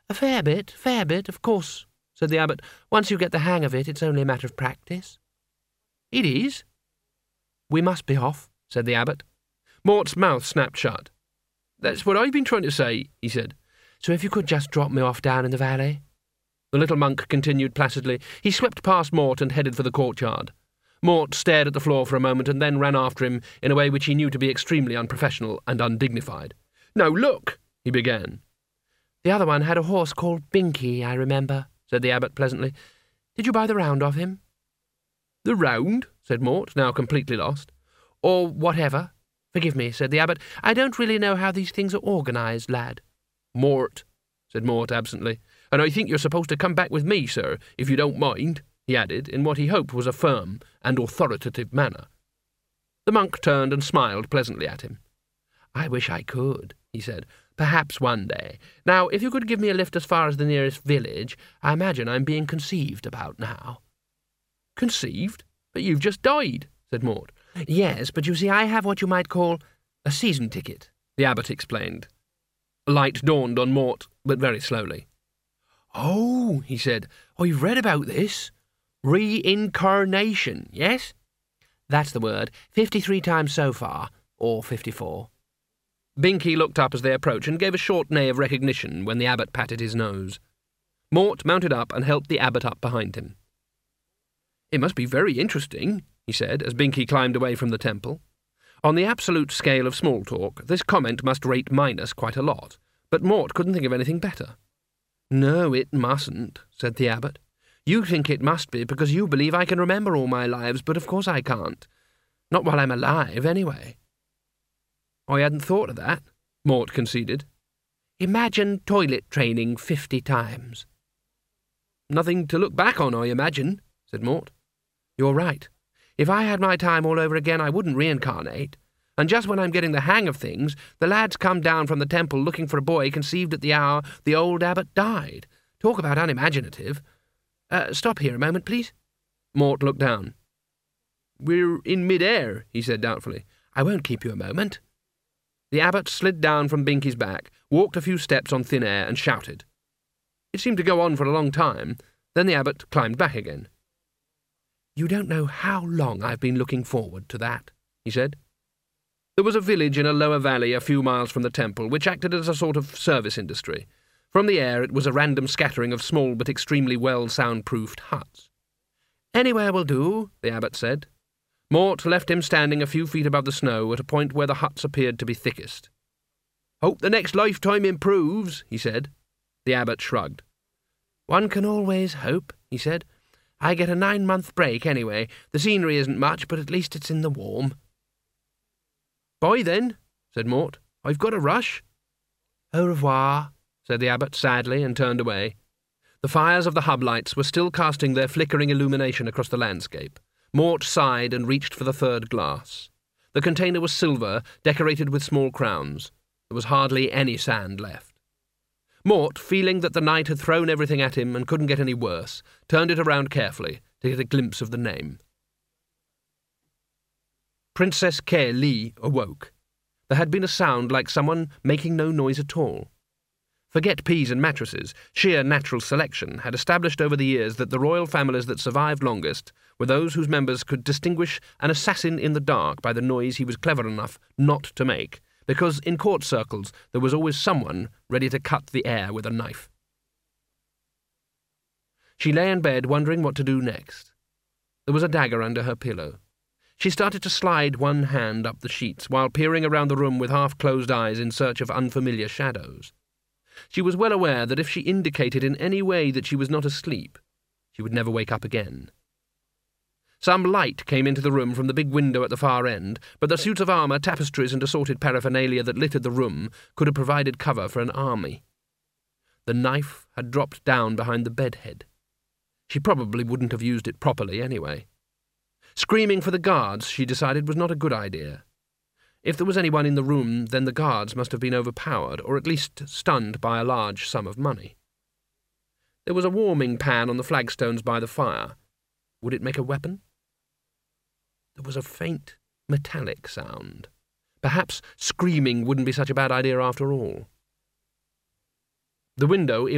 A fair bit, of course, said the abbot. Once you get the hang of it, it's only a matter of practice. It is. We must be off, said the abbot. Mort's mouth snapped shut. That's what I've been trying to say, he said. So if you could just drop me off down in the valley. The little monk continued placidly. He swept past Mort and headed for the courtyard. Mort stared at the floor for a moment and then ran after him in a way which he knew to be extremely unprofessional and undignified. "Now look," he began. The other one had a horse called Binky, I remember, said the abbot pleasantly. Did you buy the round of him? The round? Said Mort, now completely lost. Or whatever. Forgive me, said the abbot. I don't really know how these things are organised, lad. Mort, said Mort absently, and I think you're supposed to come back with me, sir, if you don't mind, he added, in what he hoped was a firm and authoritative manner. The monk turned and smiled pleasantly at him. I wish I could, he said. Perhaps one day. Now, if you could give me a lift as far as the nearest village, I imagine I'm being conceived about now. Conceived? But you've just died, said Mort. Yes, but you see, I have what you might call a season ticket, the abbot explained. A light dawned on Mort, but very slowly. Oh, he said, I've read about this. Reincarnation, yes? That's the word. 53 times so far, or 54. Binky looked up as they approached and gave a short neigh of recognition when the abbot patted his nose. Mort mounted up and helped the abbot up behind him. It must be very interesting, he said, as Binky climbed away from the temple. On the absolute scale of small talk, this comment must rate minus quite a lot, but Mort couldn't think of anything better. No, it mustn't, said the abbot. You think it must be because you believe I can remember all my lives, but of course I can't. Not while I'm alive, anyway. I hadn't thought of that, Mort conceded. Imagine toilet training 50 times. Nothing to look back on, I imagine, said Mort. You're right. If I had my time all over again, I wouldn't reincarnate. And just when I'm getting the hang of things, the lads come down from the temple looking for a boy conceived at the hour the old abbot died. Talk about unimaginative. Stop here a moment, please. Mort looked down. We're in mid-air, he said doubtfully. I won't keep you a moment. The abbot slid down from Binky's back, walked a few steps on thin air, and shouted. It seemed to go on for a long time. Then the abbot climbed back again. You don't know how long I've been looking forward to that, he said. There was a village in a lower valley a few miles from the temple, which acted as a sort of service industry. From the air it was a random scattering of small but extremely well soundproofed huts. Anywhere will do, the abbot said. Mort left him standing a few feet above the snow at a point where the huts appeared to be thickest. Hope the next lifetime improves, he said. The abbot shrugged. One can always hope, he said. I get a 9-month break anyway. The scenery isn't much, but at least it's in the warm. Bye then, said Mort. I've got a rush. Au revoir, said the abbot sadly and turned away. The fires of the hub lights were still casting their flickering illumination across the landscape. Mort sighed and reached for the third glass. The container was silver, decorated with small crowns. There was hardly any sand left. Mort, feeling that the night had thrown everything at him and couldn't get any worse, turned it around carefully to get a glimpse of the name. Princess Ke Li awoke. There had been a sound like someone making no noise at all. Forget peas and mattresses. Sheer natural selection had established over the years that the royal families that survived longest were those whose members could distinguish an assassin in the dark by the noise he was clever enough not to make, because in court circles there was always someone ready to cut the air with a knife. She lay in bed wondering what to do next. There was a dagger under her pillow. She started to slide one hand up the sheets while peering around the room with half-closed eyes in search of unfamiliar shadows. She was well aware that if she indicated in any way that she was not asleep, she would never wake up again. Some light came into the room from the big window at the far end, but the suits of armour, tapestries and assorted paraphernalia that littered the room could have provided cover for an army. The knife had dropped down behind the bedhead. She probably wouldn't have used it properly anyway. Screaming for the guards, she decided, was not a good idea. If there was anyone in the room, then the guards must have been overpowered, or at least stunned by a large sum of money. There was a warming pan on the flagstones by the fire. Would it make a weapon? There was a faint, metallic sound. Perhaps screaming wouldn't be such a bad idea after all. The window